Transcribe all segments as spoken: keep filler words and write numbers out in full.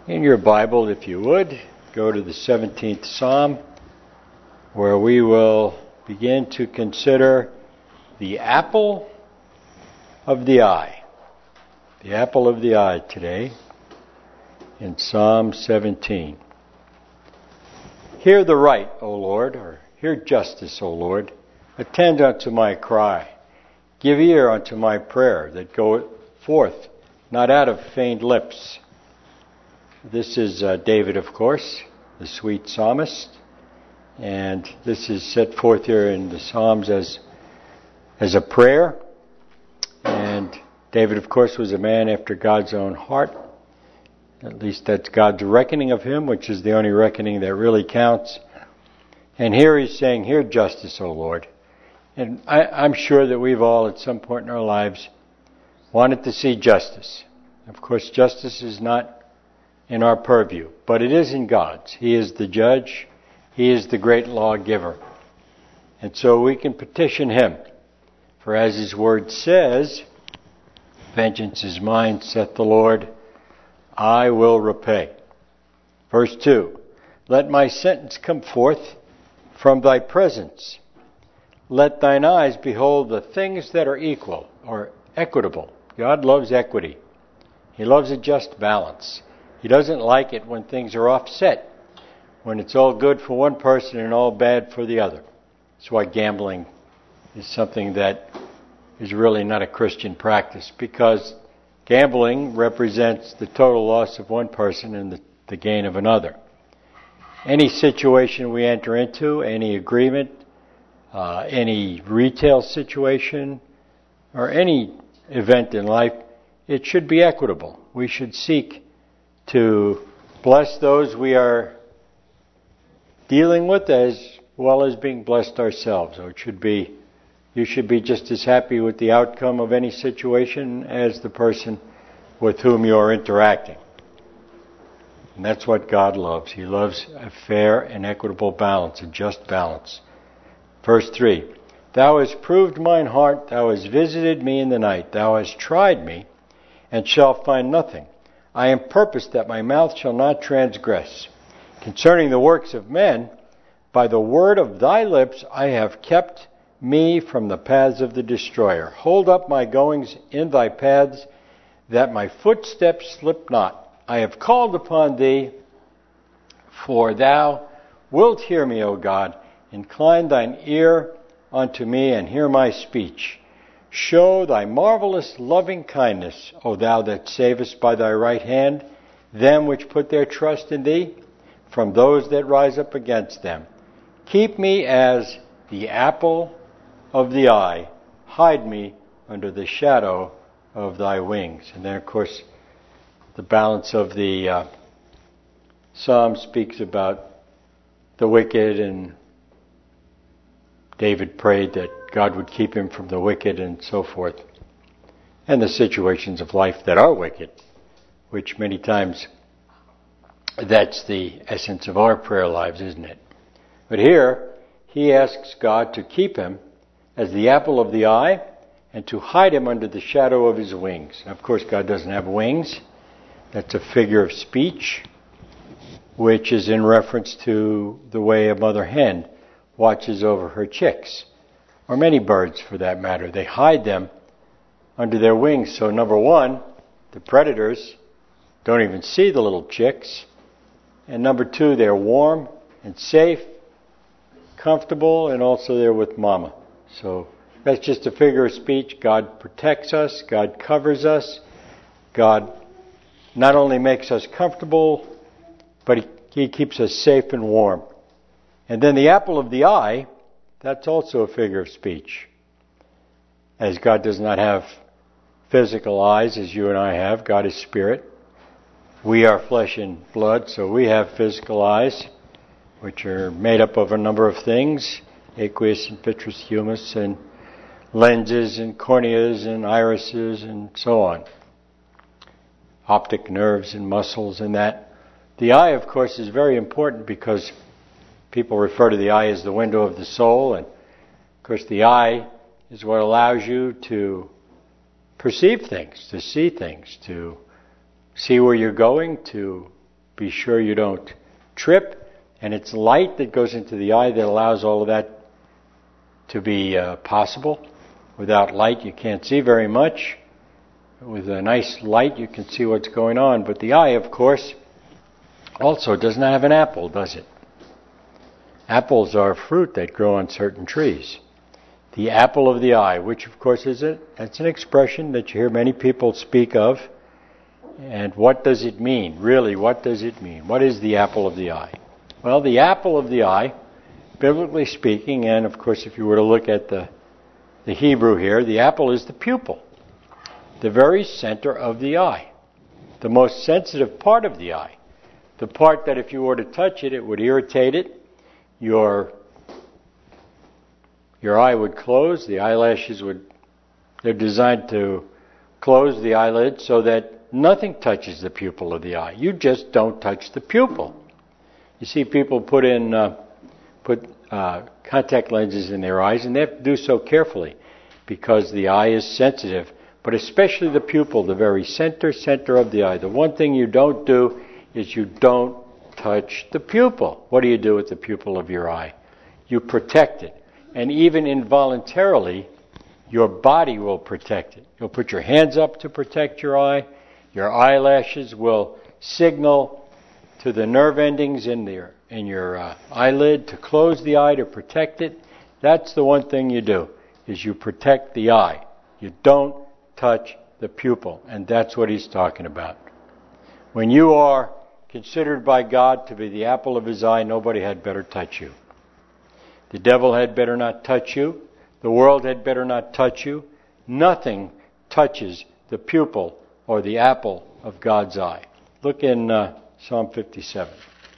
In your Bible, if you would, go to the seventeenth Psalm, where we will begin to consider the apple of the eye. The apple of the eye today in Psalm seventeen. Hear the right, O Lord, or hear justice, O Lord. Attend unto my cry. Give ear unto my prayer that goeth forth, not out of feigned lips. This is uh, David, of course, the sweet psalmist. And this is set forth here in the Psalms as, as a prayer. And David, of course, was a man after God's own heart. At least that's God's reckoning of him, which is the only reckoning that really counts. And here he's saying, hear justice, O Lord. And I, I'm sure that we've all at some point in our lives wanted to see justice. Of course, justice is not in our purview, but it is in God's. He is the judge. He is the great lawgiver. And so we can petition Him. For as His word says, vengeance is mine, saith the Lord, I will repay. Verse two, let my sentence come forth from thy presence. Let thine eyes behold the things that are equal or equitable. God loves equity. He loves a just balance. He doesn't like it when things are offset, when it's all good for one person and all bad for the other. That's why gambling is something that is really not a Christian practice, because gambling represents the total loss of one person and the, the gain of another. Any situation we enter into, any agreement, uh, any retail situation, or any event in life, it should be equitable. We should seek to bless those we are dealing with as well as being blessed ourselves. So it should be, you should be just as happy with the outcome of any situation as the person with whom you are interacting. And that's what God loves. He loves a fair and equitable balance, a just balance. Verse three, thou hast proved mine heart, thou hast visited me in the night, thou hast tried me, and shalt find nothing. I am purposed that my mouth shall not transgress. Concerning the works of men, by the word of thy lips I have kept me from the paths of the destroyer. Hold up my goings in thy paths, that my footsteps slip not. I have called upon thee, for thou wilt hear me, O God. Incline thine ear unto me, and hear my speech. Show thy marvelous loving kindness, O thou that savest by thy right hand them which put their trust in thee, from those that rise up against them. Keep me as the apple of the eye. Hide me under the shadow of thy wings. And then, of course, the balance of the uh, psalm speaks about the wicked, and David prayed that God would keep him from the wicked and so forth. And the situations of life that are wicked, which many times that's the essence of our prayer lives, isn't it? But here, he asks God to keep him as the apple of the eye and to hide him under the shadow of his wings. And of course, God doesn't have wings. That's a figure of speech, which is in reference to the way a mother hen watches over her chicks, or many birds for that matter. They hide them under their wings. So number one, the predators don't even see the little chicks. And number two, they're warm and safe, comfortable, and also they're with mama. So that's just a figure of speech. God protects us. God covers us. God not only makes us comfortable, but He, he keeps us safe and warm. And then the apple of the eye, that's also a figure of speech. As God does not have physical eyes as you and I have, God is spirit. We are flesh and blood, so we have physical eyes, which are made up of a number of things, aqueous and vitreous humus, and lenses and corneas and irises and so on. Optic nerves and muscles and that. The eye, of course, is very important because people refer to the eye as the window of the soul, and of course the eye is what allows you to perceive things, to see things, to see where you're going, to be sure you don't trip. And it's light that goes into the eye that allows all of that to be uh, possible. Without light, you can't see very much. With a nice light, you can see what's going on. But the eye, of course, also does not have an apple, does it? Apples are fruit that grow on certain trees. The apple of the eye, which of course is a, that's an expression that you hear many people speak of. And what does it mean? Really, what does it mean? What is the apple of the eye? Well, the apple of the eye, biblically speaking, and of course if you were to look at the, the Hebrew here, the apple is the pupil, the very center of the eye, the most sensitive part of the eye, the part that if you were to touch it, it would irritate it. Your your eye would close, the eyelashes would, they're designed to close the eyelid so that nothing touches the pupil of the eye. You just don't touch the pupil. You see people put in, uh, put uh, contact lenses in their eyes, and they have to do so carefully because the eye is sensitive, but especially the pupil, the very center, center of the eye. The one thing you don't do is you don't touch the pupil. What do you do with the pupil of your eye? You protect it. And even involuntarily, your body will protect it. You'll put your hands up to protect your eye. Your eyelashes will signal to the nerve endings in, the, in your uh, eyelid to close the eye, to protect it. That's the one thing you do, is you protect the eye. You don't touch the pupil. And that's what he's talking about. When you are considered by God to be the apple of his eye, nobody had better touch you. The devil had better not touch you. The world had better not touch you. Nothing touches the pupil or the apple of God's eye. Look in uh, Psalm fifty-seven.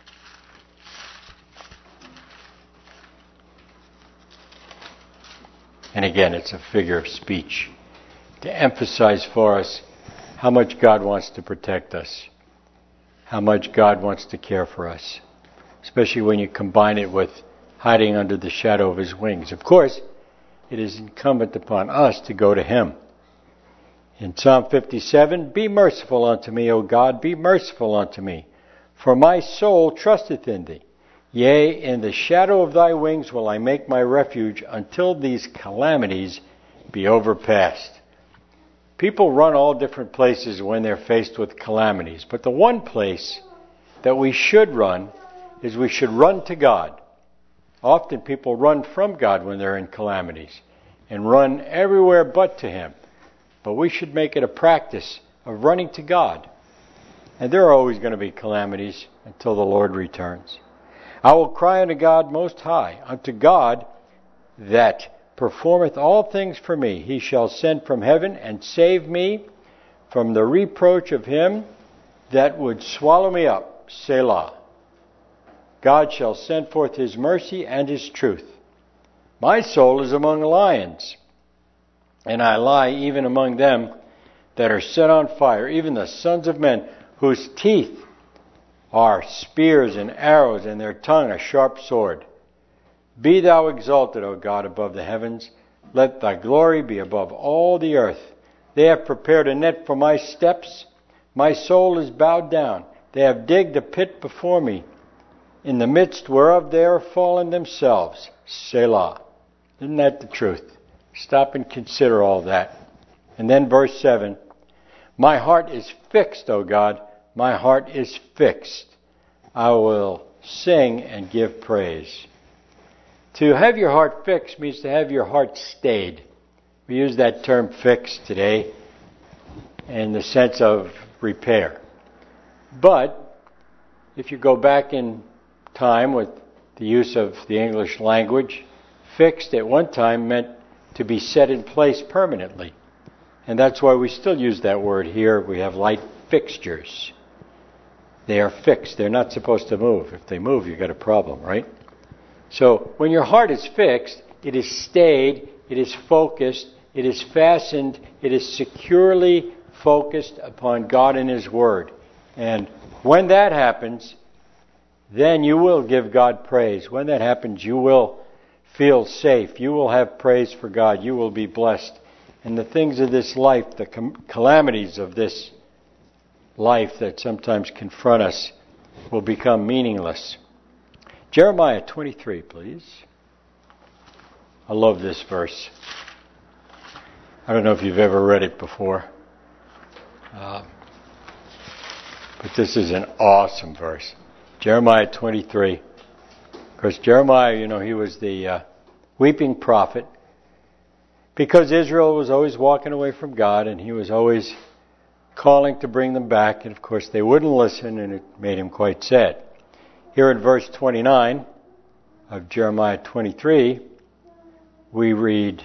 And again, it's a figure of speech to emphasize for us how much God wants to protect us, how much God wants to care for us, especially when you combine it with hiding under the shadow of his wings. Of course, it is incumbent upon us to go to him. In Psalm fifty-seven, be merciful unto me, O God, be merciful unto me, for my soul trusteth in thee. Yea, in the shadow of thy wings will I make my refuge until these calamities be overpassed. People run all different places when they're faced with calamities, but the one place that we should run is we should run to God. Often people run from God when they're in calamities and run everywhere but to him. But we should make it a practice of running to God. And there are always going to be calamities until the Lord returns. I will cry unto God most high, unto God that performeth all things for me. He shall send from heaven and save me from the reproach of him that would swallow me up. Selah. God shall send forth his mercy and his truth. My soul is among lions, and I lie even among them that are set on fire, even the sons of men, whose teeth are spears and arrows, and their tongue a sharp sword. Be thou exalted, O God, above the heavens. Let thy glory be above all the earth. They have prepared a net for my steps. My soul is bowed down. They have digged a pit before me, in the midst whereof they are fallen themselves. Selah. Isn't that the truth? Stop and consider all that. And then verse seven. My heart is fixed, O God. My heart is fixed. I will sing and give praise. To have your heart fixed means to have your heart stayed. We use that term fixed today in the sense of repair. But if you go back in time with the use of the English language, fixed at one time meant to be set in place permanently. And that's why we still use that word here. We have light fixtures. They are fixed. They're not supposed to move. If they move, you've got a problem, right? So when your heart is fixed, it is stayed, it is focused, it is fastened, it is securely focused upon God and his word. And when that happens, then you will give God praise. When that happens, you will feel safe. You will have praise for God. You will be blessed. And the things of this life, the calamities of this life that sometimes confront us, will become meaningless. Jeremiah twenty-three, please. I love this verse. I don't know if you've ever read it before. Uh, but this is an awesome verse. Jeremiah twenty-three. Because Jeremiah, you know, he was the uh, weeping prophet. Because Israel was always walking away from God, and he was always calling to bring them back. And of course they wouldn't listen, and it made him quite sad. Here in verse twenty-nine of Jeremiah twenty-three, we read,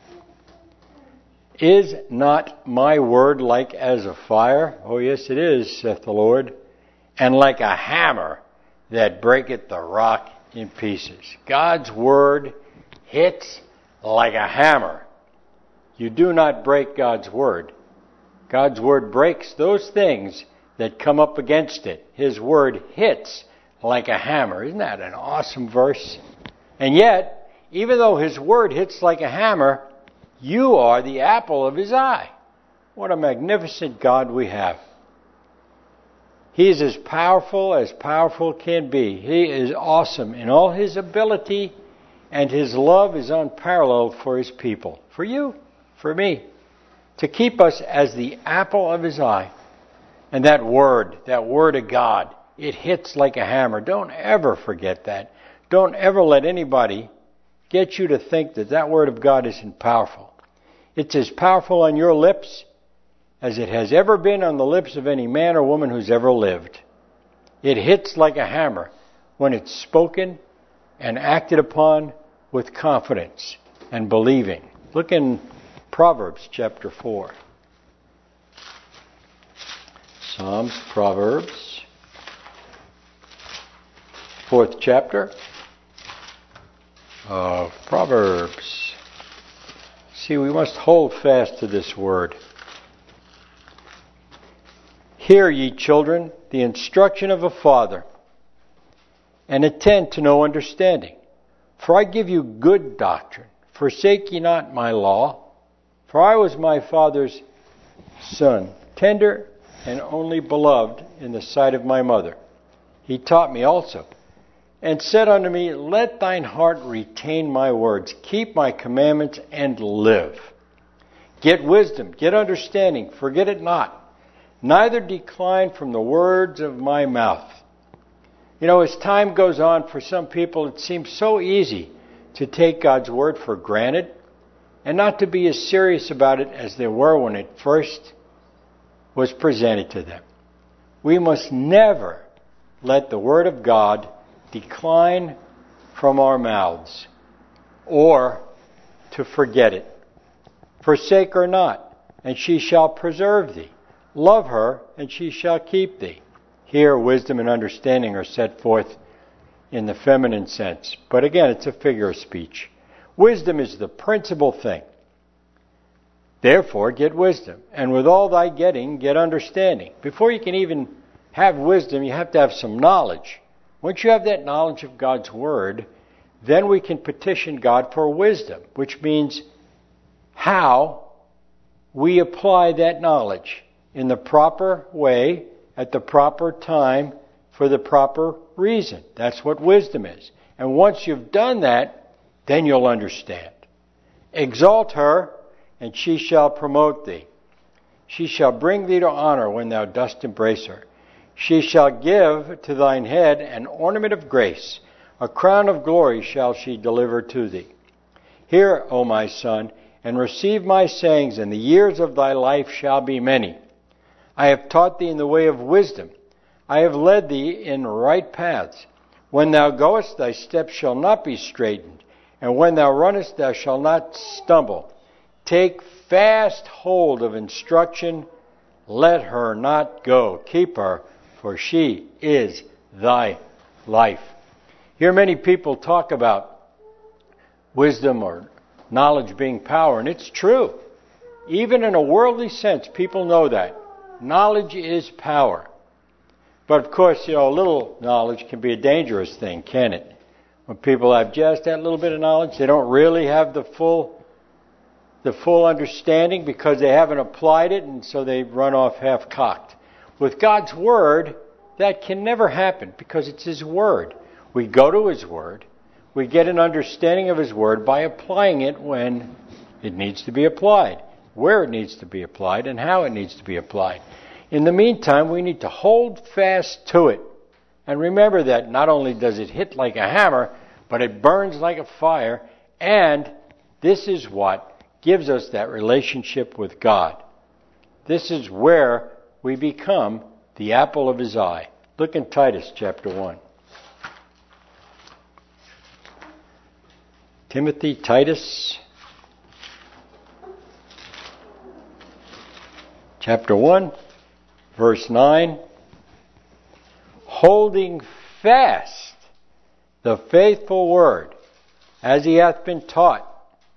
"Is not my word like as a fire? Oh yes it is, saith the Lord, and like a hammer that breaketh the rock in pieces." God's word hits like a hammer. You do not break God's word. God's word breaks those things that come up against it. His word hits like a hammer. Isn't that an awesome verse? And yet, even though His word hits like a hammer, you are the apple of His eye. What a magnificent God we have. He is as powerful as powerful can be. He is awesome in all His ability, and His love is unparalleled for His people. For you, for me, to keep us as the apple of His eye. And that word, that word of God, it hits like a hammer. Don't ever forget that. Don't ever let anybody get you to think that that word of God isn't powerful. It's as powerful on your lips as it has ever been on the lips of any man or woman who's ever lived. It hits like a hammer when it's spoken and acted upon with confidence and believing. Look in Proverbs chapter four. Psalms, Proverbs, fourth chapter of Proverbs. See, we must hold fast to this word. "Hear, ye children, the instruction of a father, and attend to no understanding. For I give you good doctrine. Forsake ye not my law. For I was my father's son, tender and only beloved in the sight of my mother. He taught me also, and said unto me, Let thine heart retain my words. Keep my commandments and live. Get wisdom, get understanding, forget it not. Neither decline from the words of my mouth." You know, as time goes on, for some people it seems so easy to take God's word for granted and not to be as serious about it as they were when it first was presented to them. We must never let the word of God decline from our mouths or to forget it. "Forsake her not, and she shall preserve thee. Love her, and she shall keep thee." Here, wisdom and understanding are set forth in the feminine sense. But again, it's a figure of speech. Wisdom is the principal thing. "Therefore, get wisdom, and with all thy getting, get understanding." Before you can even have wisdom, you have to have some knowledge. Once you have that knowledge of God's word, then we can petition God for wisdom, which means how we apply that knowledge in the proper way, at the proper time, for the proper reason. That's what wisdom is. And once you've done that, then you'll understand. "Exalt her, and she shall promote thee. She shall bring thee to honor when thou dost embrace her. She shall give to thine head an ornament of grace. A crown of glory shall she deliver to thee. Hear, O my son, and receive my sayings, and the years of thy life shall be many. I have taught thee in the way of wisdom. I have led thee in right paths. When thou goest, thy steps shall not be straitened, and when thou runnest, thou shalt not stumble. Take fast hold of instruction. Let her not go. Keep her, for she is thy life." Hear many people talk about wisdom or knowledge being power, and it's true. Even in a worldly sense, people know that. Knowledge is power. But of course, you know, a little knowledge can be a dangerous thing, can it? When people have just that little bit of knowledge, they don't really have the full the full understanding because they haven't applied it, and so they run off half-cocked. With God's word, that can never happen because it's His Word. We go to His Word. We get an understanding of His Word by applying it when it needs to be applied, where it needs to be applied, and how it needs to be applied. In the meantime, we need to hold fast to it. And remember that not only does it hit like a hammer, but it burns like a fire. And this is what gives us that relationship with God. This is where we become the apple of His eye. Look in Titus chapter one. Timothy, Titus, chapter one, verse nine. Holding fast the faithful word, as he hath been taught.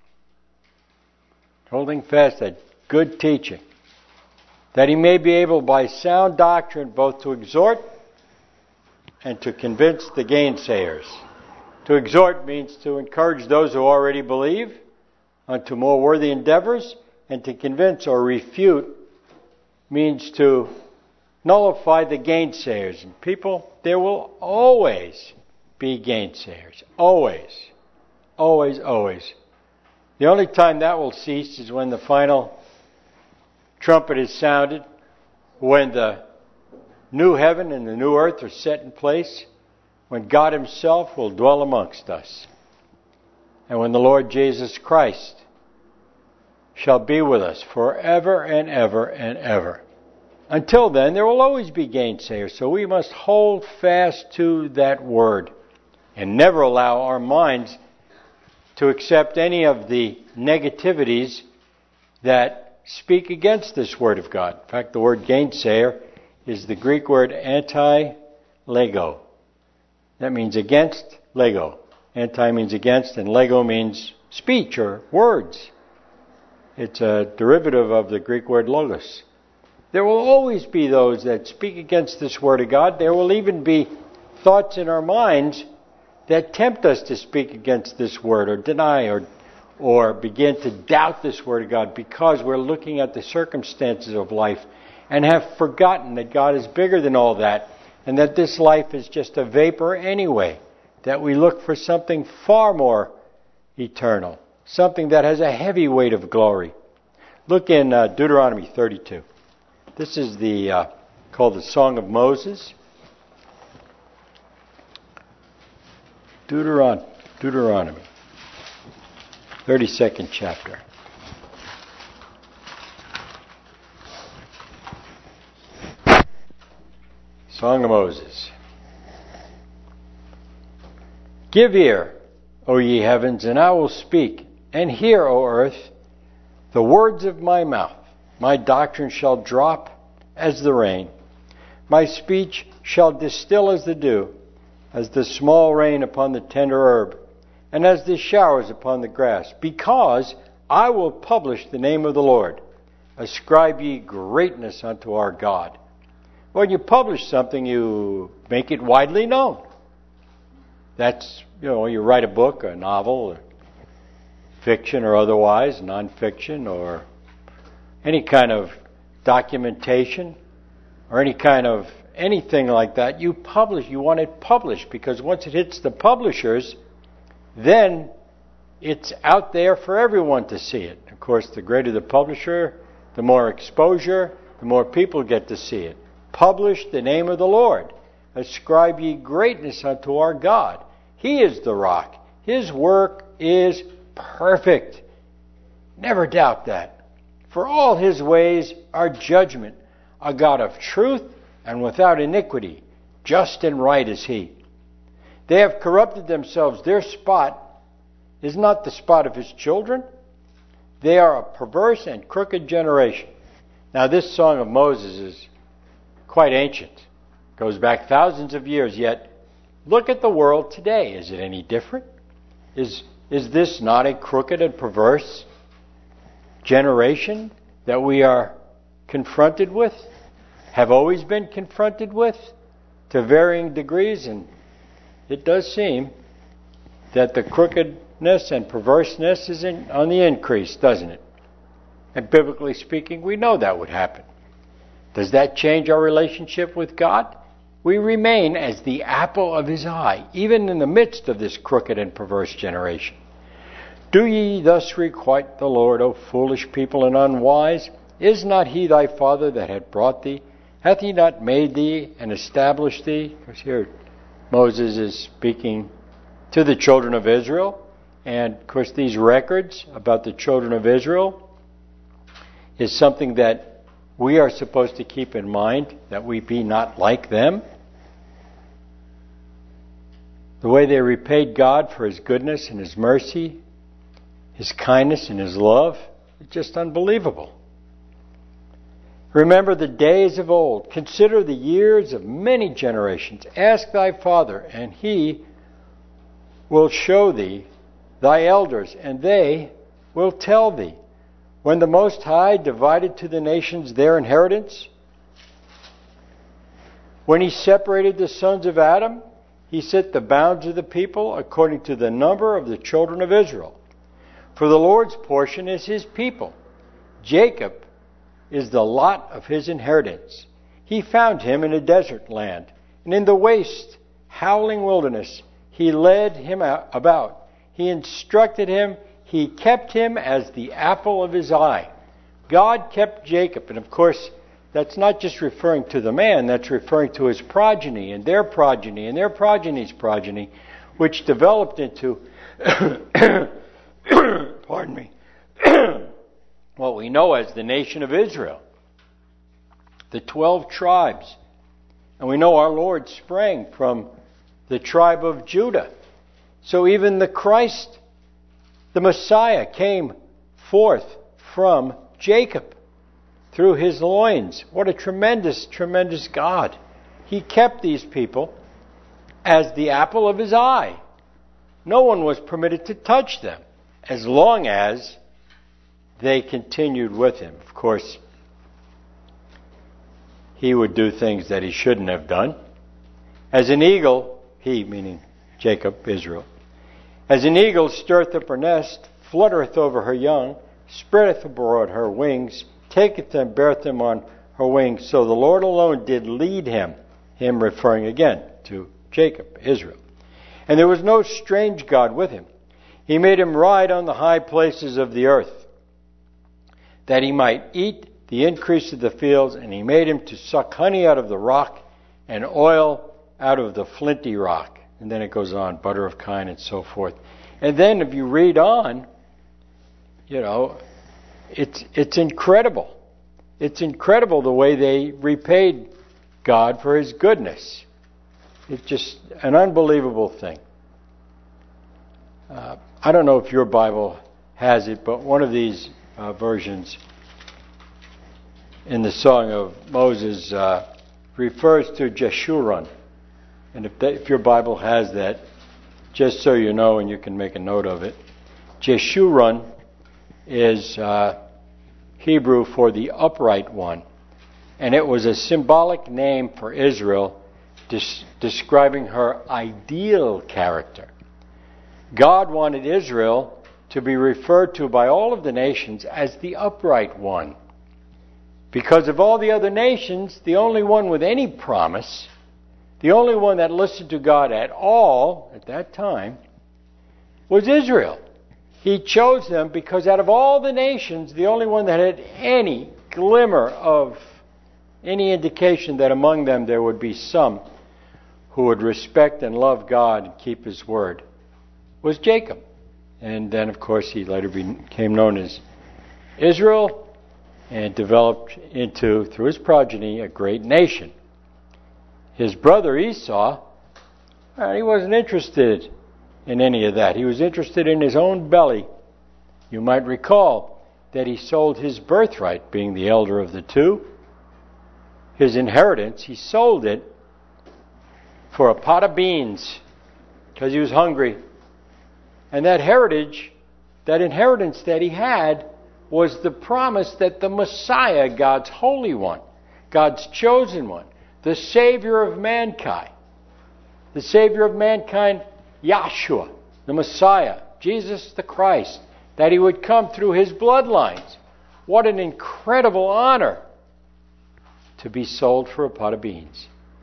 Holding fast that good teaching, that he may be able by sound doctrine both to exhort and to convince the gainsayers. To exhort means to encourage those who already believe unto more worthy endeavors, and to convince or refute means to nullify the gainsayers. And people, there will always be gainsayers. Always. Always, always. The only time that will cease is when the final trumpet is sounded, when the new heaven and the new earth are set in place, when God Himself will dwell amongst us, and when the Lord Jesus Christ shall be with us forever and ever and ever. Until then, there will always be gainsayers, so we must hold fast to that word and never allow our minds to accept any of the negativities that speak against this word of God. In fact, the word gainsayer is the Greek word anti-lego. That means against, lego. Anti means against, and lego means speech or words. It's a derivative of the Greek word logos. There will always be those that speak against this word of God. There will even be thoughts in our minds that tempt us to speak against this word or deny or, or begin to doubt this word of God because we're looking at the circumstances of life and have forgotten that God is bigger than all that and that this life is just a vapor anyway, that we look for something far more eternal, something that has a heavy weight of glory. Look in uh, Deuteronomy thirty-two. This is the uh, called the Song of Moses. Deuteron- Deuteronomy, thirty-second chapter. Song of Moses. Give ear, O ye heavens, and I will speak, and hear, O earth, the words of my mouth. My doctrine shall drop as the rain. My speech shall distill as the dew, as the small rain upon the tender herb, and as the showers upon the grass. Because I will publish the name of the Lord. Ascribe ye greatness unto our God. When you publish something, you make it widely known. That's, you know, you write a book, a novel, or fiction or otherwise, non-fiction, or any kind of documentation, or any kind of anything like that. You publish, you want it published, because once it hits the publishers, then it's out there for everyone to see it. Of course, the greater the publisher, the more exposure, the more people get to see it. Publish the name of the Lord. Ascribe ye greatness unto our God. He is the rock. His work is perfect. Never doubt that. For all His ways are judgment. A God of truth and without iniquity. Just and right is He. They have corrupted themselves. Their spot is not the spot of His children. They are a perverse and crooked generation. Now, this Song of Moses is quite ancient. It goes back thousands of years, yet look at the world today. Is it any different? Is, is this not a crooked and perverse generation that we are confronted with, have always been confronted with, to varying degrees? And it does seem that the crookedness and perverseness is in, on the increase, doesn't it? And biblically speaking, we know that would happen. Does that change our relationship with God? we remain as the apple of his eye, even in the midst of this crooked and perverse generation. Do ye thus requite the Lord, O foolish people and unwise? Is not he thy father that hath brought thee? Hath he not made thee and established thee? Because here Moses is speaking to the children of Israel. And, of course, these records about the children of Israel is something that we are supposed to keep in mind, that we be not like them. The way they repaid God for his goodness and his mercy, his kindness and his love, is just unbelievable. Remember the days of old. Consider the years of many generations. Ask thy father, and he will show thee thy elders, and they will tell thee. When the Most High divided to the nations their inheritance, when he separated the sons of Adam, he set the bounds of the people according to the number of the children of Israel. For the Lord's portion is his people. Jacob is the lot of his inheritance. He found him in a desert land, and in the waste, howling wilderness, he led him about. He instructed him. He kept him as the apple of his eye. God kept Jacob. And of course, that's not just referring to the man. That's referring to his progeny and their progeny and their progeny's progeny, which developed into, pardon me, what we know as the nation of Israel. The twelve tribes. And we know our Lord sprang from the tribe of Judah. So even the Christ, the Messiah, came forth from Jacob through his loins. What a tremendous, tremendous God. He kept these people as the apple of his eye. No one was permitted to touch them as long as they continued with him. Of course, he would do things that he shouldn't have done. As an eagle, he, meaning Jacob, Israel, as an eagle stirreth up her nest, fluttereth over her young, spreadeth abroad her wings, taketh them, beareth them on her wings. So the Lord alone did lead him, him referring again to Jacob, Israel. And there was no strange God with him. He made him ride on the high places of the earth, that he might eat the increase of the fields, and he made him to suck honey out of the rock and oil out of the flinty rock. And then it goes on, butter of kine and so forth. And then if you read on, you know, it's it's incredible. It's incredible the way they repaid God for his goodness. It's just an unbelievable thing. Uh, I don't know if your Bible has it, but one of these uh, versions in the Song of Moses uh, refers to Jeshurun. And if, that, if your Bible has that, just so you know and you can make a note of it, Jeshurun is uh, Hebrew for the upright one. And it was a symbolic name for Israel, des- describing her ideal character. God wanted Israel to be referred to by all of the nations as the upright one. Because of all the other nations, the only one with any promise, the only one that listened to God at all at that time, was Israel. He chose them because out of all the nations, the only one that had any glimmer of any indication that among them there would be some who would respect and love God and keep his word was Jacob. And then, of course, he later became known as Israel and developed into, through his progeny, a great nation. His brother Esau, well, he wasn't interested in any of that. He was interested in his own belly. You might recall that he sold his birthright, being the elder of the two. His inheritance, he sold it for a pot of beans because he was hungry. And that heritage, that inheritance that he had, was the promise that the Messiah, God's Holy One, God's chosen one, the Savior of mankind, the Savior of mankind, Yahshua, the Messiah, Jesus the Christ, that he would come through his bloodlines. What an incredible honor to be sold for a pot of beans.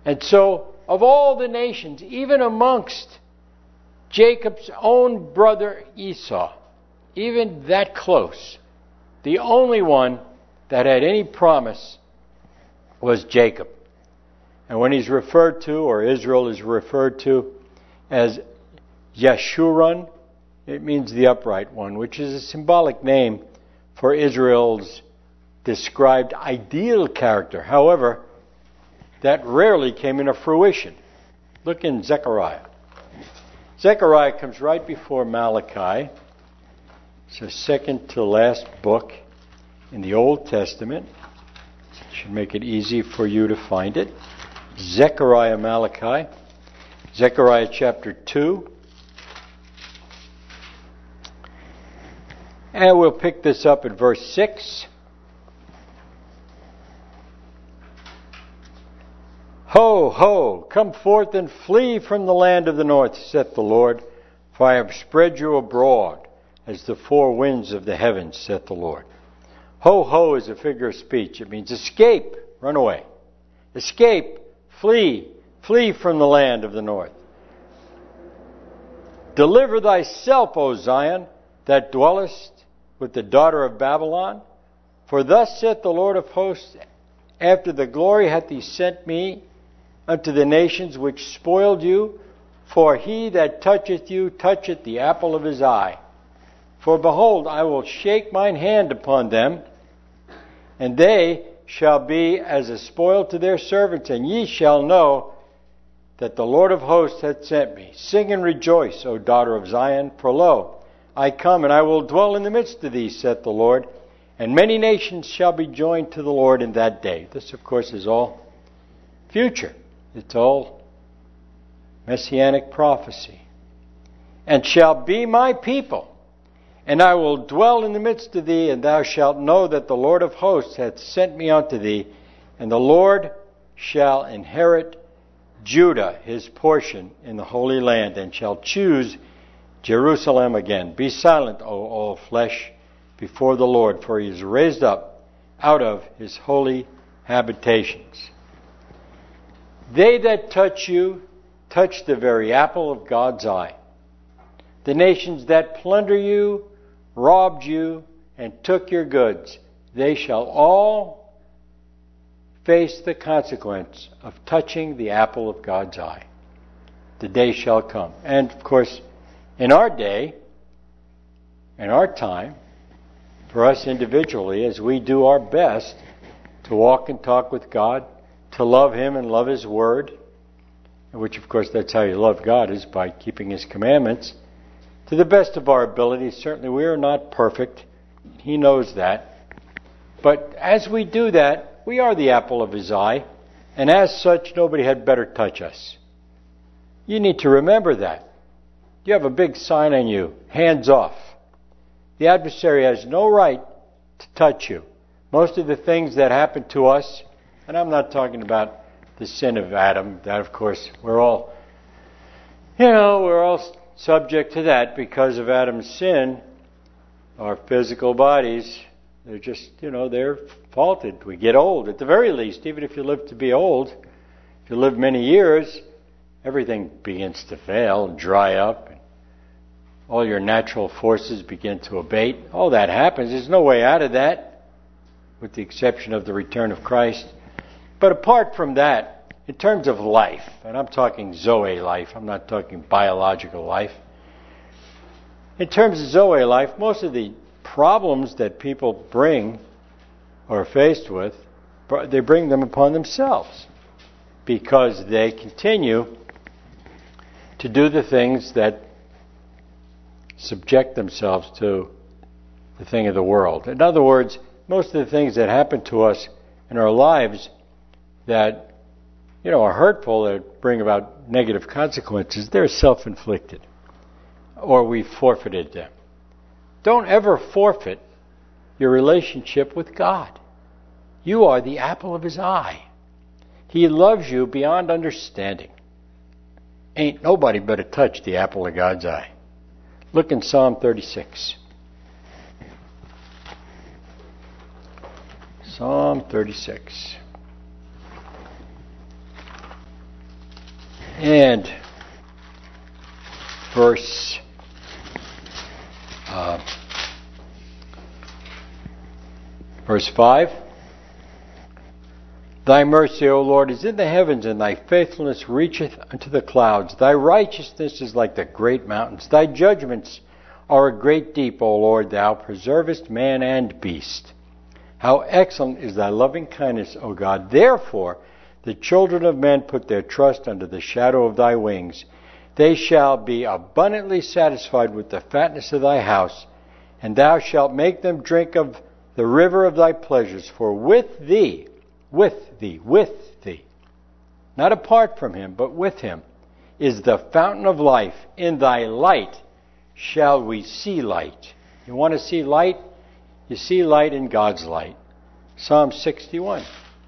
And so, of all the nations, even amongst Jacob's own brother Esau, even that close, the only one that had any promise was Jacob. And when he's referred to, or Israel is referred to, as Yeshurun, it means the upright one, which is a symbolic name for Israel's described ideal character. However, that rarely came into fruition. Look in Zechariah. Zechariah comes right before Malachi. It's the second to last book in the Old Testament. Should make it easy for you to find it. Zechariah, Malachi. Zechariah chapter two. And we'll pick this up at verse six. Ho, ho, come forth and flee from the land of the north, saith the Lord, for I have spread you abroad as the four winds of the heavens, saith the Lord. Ho, ho is a figure of speech. It means escape, run away. Escape, flee, flee from the land of the north. Deliver thyself, O Zion, that dwellest with the daughter of Babylon. For thus saith the Lord of hosts, after the glory hath he sent me unto the nations which spoiled you, for he that toucheth you toucheth the apple of his eye. For behold, I will shake mine hand upon them, and they shall be as a spoil to their servants, and ye shall know that the Lord of hosts hath sent me. Sing and rejoice, O daughter of Zion, for lo, I come, and I will dwell in the midst of thee, saith the Lord, and many nations shall be joined to the Lord in that day. This, of course, is all future. It's all messianic prophecy. And shall be my people, and I will dwell in the midst of thee, and thou shalt know that the Lord of hosts hath sent me unto thee, and the Lord shall inherit Judah, his portion in the Holy Land, and shall choose Jerusalem again. Be silent, O all flesh, before the Lord, for he is raised up out of his holy habitations. They that touch you touch the very apple of God's eye. The nations that plunder you, robbed you, and took your goods, they shall all face the consequence of touching the apple of God's eye. The day shall come. And, of course, in our day, in our time, for us individually, as we do our best to walk and talk with God, to love Him and love His Word, which, of course, that's how you love God, is by keeping His commandments, to the best of our ability. Certainly we are not perfect. He knows that. But as we do that, we are the apple of His eye, and as such, nobody had better touch us. You need to remember that. You have a big sign on you, hands off. The adversary has no right to touch you. Most of the things that happen to us, and I'm not talking about the sin of Adam, that of course we're all, you know, we're all subject to that because of Adam's sin. Our physical bodies, they're just, you know, they're faulted. We get old, at the very least. Even if you live to be old, if you live many years, everything begins to fail and dry up. And all your natural forces begin to abate. All that happens. There's no way out of that, with the exception of the return of Christ. But apart from that, in terms of life, and I'm talking Zoe life, I'm not talking biological life. In terms of Zoe life, most of the problems that people bring or are faced with, they bring them upon themselves because they continue to do the things that subject themselves to the thing of the world. In other words, most of the things that happen to us in our lives that, you know, are hurtful, that bring about negative consequences, they're self-inflicted, or we forfeited them. Don't ever forfeit your relationship with God. You are the apple of His eye. He loves you beyond understanding. Ain't nobody better touch the apple of God's eye. Look in Psalm thirty-six. Psalm thirty-six. And verse uh, verse five. Thy mercy, O Lord, is in the heavens, and thy faithfulness reacheth unto the clouds. Thy righteousness is like the great mountains. Thy judgments are a great deep, O Lord. Thou preservest man and beast. How excellent is thy loving kindness, O God. Therefore the children of men put their trust under the shadow of thy wings. They shall be abundantly satisfied with the fatness of thy house, and thou shalt make them drink of the river of thy pleasures. For with thee, with thee, with thee, not apart from him, but with him, is the fountain of life. In thy light shall we see light. You want to see light? You see light in God's light. Psalm sixty-one.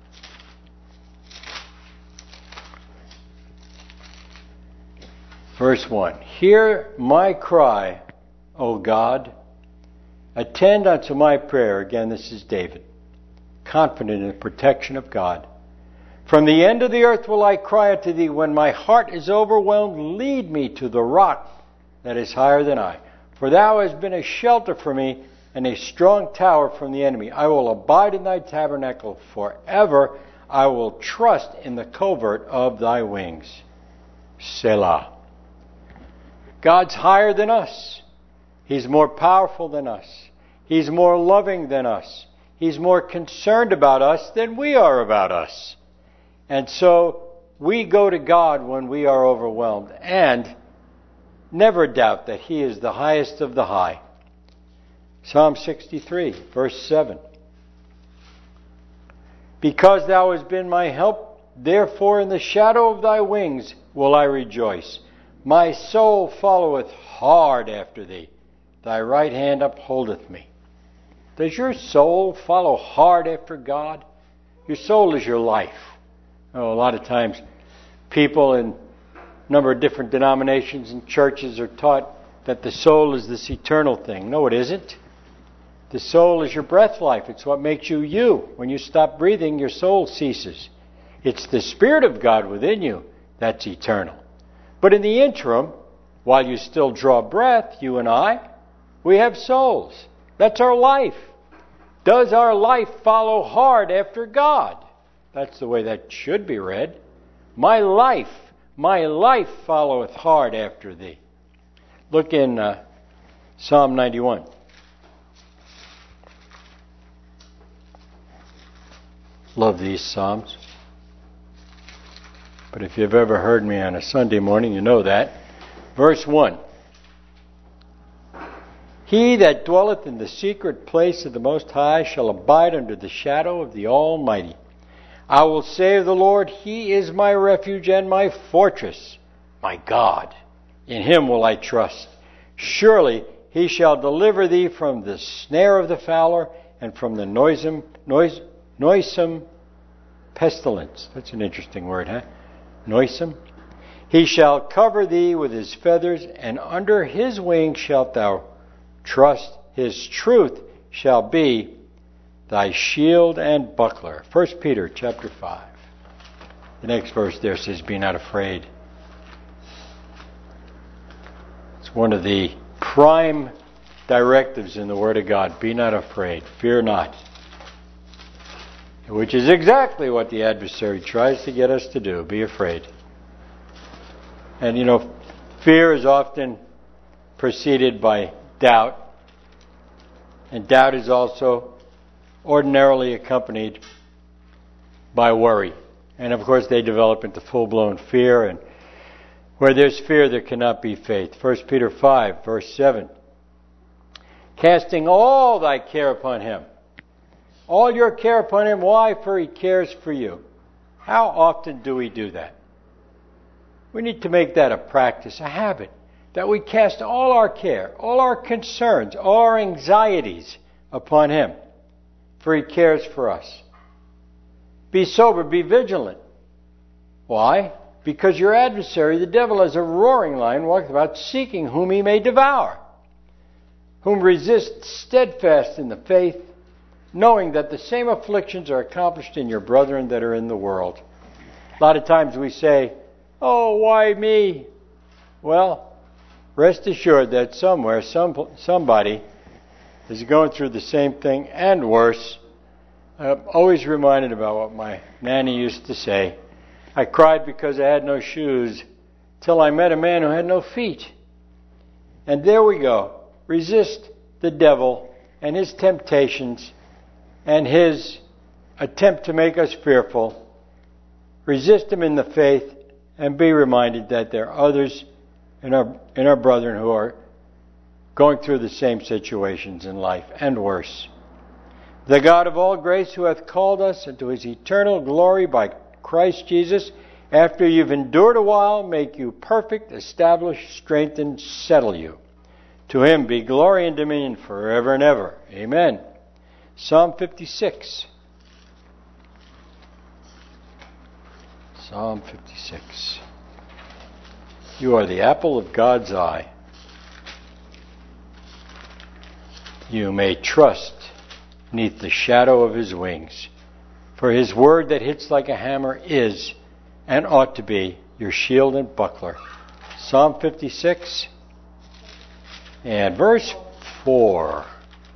Verse one. Hear my cry, O God. Attend unto my prayer. Again, this is David, confident in the protection of God. From the end of the earth will I cry unto thee. When my heart is overwhelmed, lead me to the rock that is higher than I. For thou hast been a shelter for me, and a strong tower from the enemy. I will abide in thy tabernacle forever. I will trust in the covert of thy wings. Selah. God's higher than us. He's more powerful than us. He's more loving than us. He's more concerned about us than we are about us. And so we go to God when we are overwhelmed, and never doubt that He is the highest of the high. Psalm sixty-three, verse seven. Because thou hast been my help, therefore in the shadow of thy wings will I rejoice. My soul followeth hard after thee. Thy right hand upholdeth me. Does your soul follow hard after God? Your soul is your life. Oh, a lot of times people in a number of different denominations and churches are taught that the soul is this eternal thing. No, it isn't. The soul is your breath life. It's what makes you you. When you stop breathing, your soul ceases. It's the Spirit of God within you that's eternal. But in the interim, while you still draw breath, you and I, we have souls. That's our life. Does our life follow hard after God? That's the way that should be read. My life, my life followeth hard after thee. Look in uh, Psalm ninety-one. Love these Psalms. But if you've ever heard me on a Sunday morning, you know that. Verse one. He that dwelleth in the secret place of the Most High shall abide under the shadow of the Almighty. I will say of the Lord, He is my refuge and my fortress, my God. In Him will I trust. Surely He shall deliver thee from the snare of the fowler and from the noisome, noise, noisome pestilence. That's an interesting word, huh? Noisome. He shall cover thee with His feathers, and under His wings shalt thou trust. His truth shall be thy shield and buckler. First Peter chapter five. The next verse there says, be not afraid. It's one of the prime directives in the Word of God. Be not afraid. Fear not. Which is exactly what the adversary tries to get us to do. Be afraid. And you know, fear is often preceded by doubt. And doubt is also ordinarily accompanied by worry. And of course they develop into full-blown fear. And where there's fear, there cannot be faith. First Peter five, verse seven. Casting all thy care upon Him. All your care upon Him. Why? For He cares for you. How often do we do that? We need to make that a practice, a habit. That we cast all our care, all our concerns, all our anxieties upon Him. For He cares for us. Be sober, be vigilant. Why? Because your adversary, the devil, as a roaring lion, walketh about seeking whom he may devour. Whom resist steadfast in the faith, knowing that the same afflictions are accomplished in your brethren that are in the world. A lot of times we say, Oh, why me? Well, rest assured that somewhere, some somebody is going through the same thing and worse. I'm always reminded about what my nanny used to say. I cried because I had no shoes till I met a man who had no feet. And there we go. Resist the devil and his temptations and his attempt to make us fearful. Resist him in the faith and be reminded that there are others in our, in our brethren who are going through the same situations in life and worse. The God of all grace, who hath called us into his eternal glory by Christ Jesus, after you've endured a while, make you perfect, establish, strengthen, settle you. To him be glory and dominion forever and ever. Amen. Psalm fifty-six. Psalm fifty-six. You are the apple of God's eye. You may trust neath the shadow of his wings. For his word that hits like a hammer is, and ought to be, your shield and buckler. Psalm fifty-six and verse four.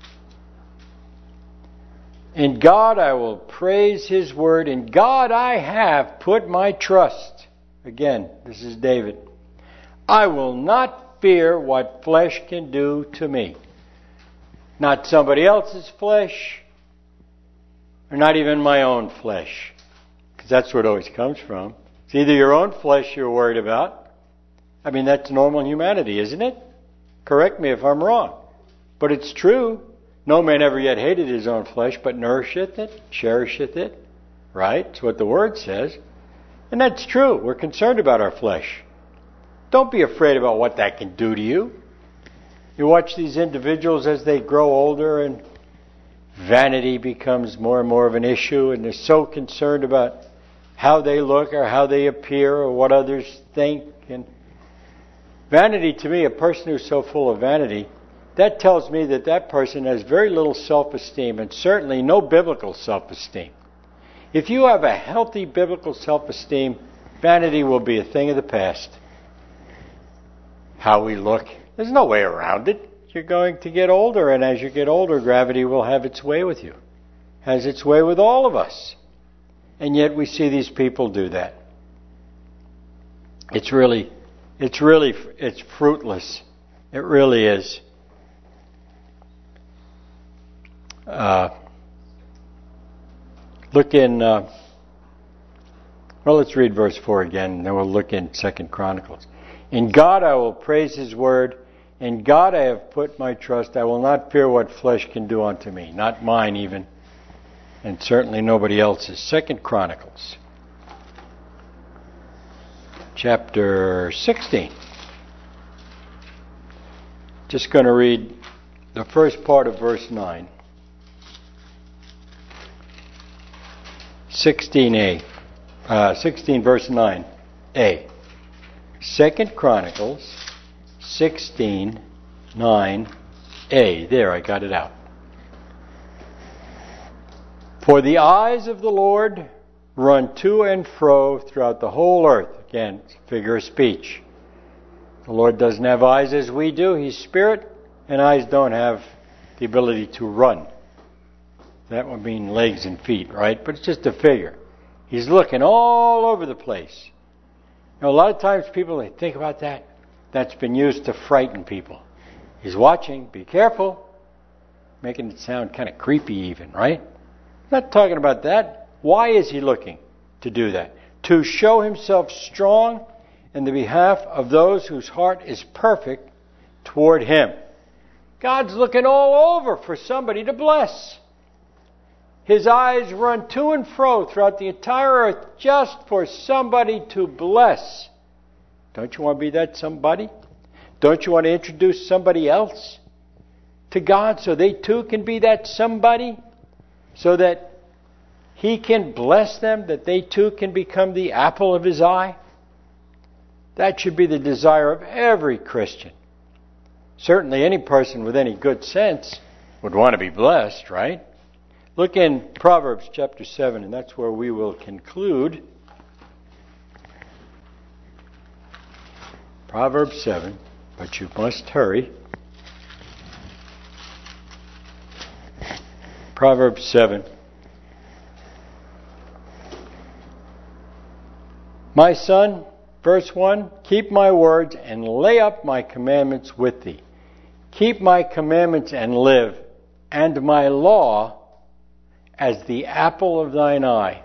In God I will praise his word. In God I have put my trust. Again, this is David. I will not fear what flesh can do to me. Not somebody else's flesh, or not even my own flesh. Because that's where it always comes from. It's either your own flesh you're worried about. I mean, that's normal humanity, isn't it? Correct me if I'm wrong. But it's true. No man ever yet hated his own flesh, but nourisheth it, cherisheth it. Right? It's what the Word says. And that's true. We're concerned about our flesh. Don't be afraid about what that can do to you. You watch these individuals as they grow older and vanity becomes more and more of an issue, and they're so concerned about how they look or how they appear or what others think. And vanity, to me, a person who's so full of vanity, that tells me that that person has very little self-esteem and certainly no biblical self-esteem. If you have a healthy biblical self-esteem, vanity will be a thing of the past. How we look, there's no way around it. You're going to get older, and as you get older, gravity will have its way with you. Has its way with all of us. And yet we see these people do that. It's really, it's really, it's fruitless. It really is. Uh, look in, uh, well, let's read verse four again, and then we'll look in Second Chronicles. In God I will praise his word. In God I have put my trust. I will not fear what flesh can do unto me. Not mine even. And certainly nobody else's. Second Chronicles. Chapter sixteen. Just going to read the first part of verse nine. sixteen a. Uh, sixteen verse nine a. Second Chronicles sixteen nine a. There, I got it out. For the eyes of the Lord run to and fro throughout the whole earth. Again, it's a figure of speech. The Lord doesn't have eyes as we do. He's spirit, and eyes don't have the ability to run. That would mean legs and feet, right? But it's just a figure. He's looking all over the place. Now, a lot of times people, they think about that. That's been used to frighten people. He's watching. Be careful. Making it sound kind of creepy even, right? Not talking about that. Why is he looking to do that? To show himself strong in the behalf of those whose heart is perfect toward him. God's looking all over for somebody to bless. His eyes run to and fro throughout the entire earth just for somebody to bless. Don't you want to be that somebody? Don't you want to introduce somebody else to God so they too can be that somebody? So that he can bless them, that they too can become the apple of his eye? That should be the desire of every Christian. Certainly any person with any good sense would want to be blessed, right? Look in Proverbs chapter seven, and that's where we will conclude. Proverbs seven, but you must hurry. Proverbs seven. My son, verse one, keep my words and lay up my commandments with thee. Keep my commandments and live, and my law as the apple of thine eye.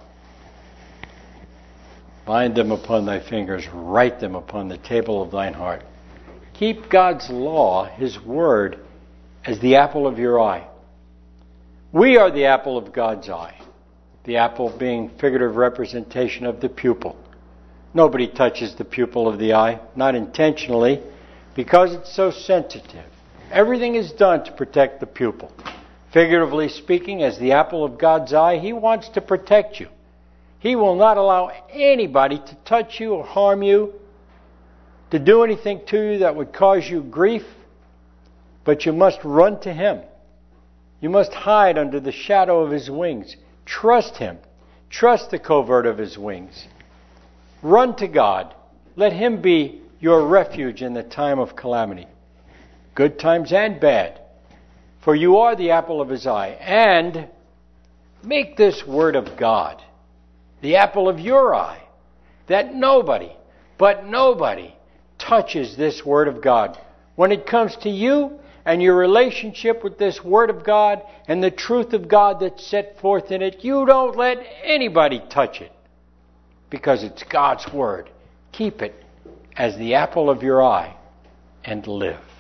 Bind them upon thy fingers, write them upon the table of thine heart. Keep God's law, His word, as the apple of your eye. We are the apple of God's eye. The apple being figurative representation of the pupil. Nobody touches the pupil of the eye, not intentionally, because it's so sensitive. Everything is done to protect the pupil. Figuratively speaking, as the apple of God's eye, He wants to protect you. He will not allow anybody to touch you or harm you, to do anything to you that would cause you grief, but you must run to Him. You must hide under the shadow of His wings. Trust Him. Trust the covert of His wings. Run to God. Let Him be your refuge in the time of calamity, good times and bad. For you are the apple of His eye. And make this word of God the apple of your eye, that nobody, but nobody, touches this word of God. When it comes to you and your relationship with this word of God and the truth of God that's set forth in it, you don't let anybody touch it, because it's God's word. Keep it as the apple of your eye and live.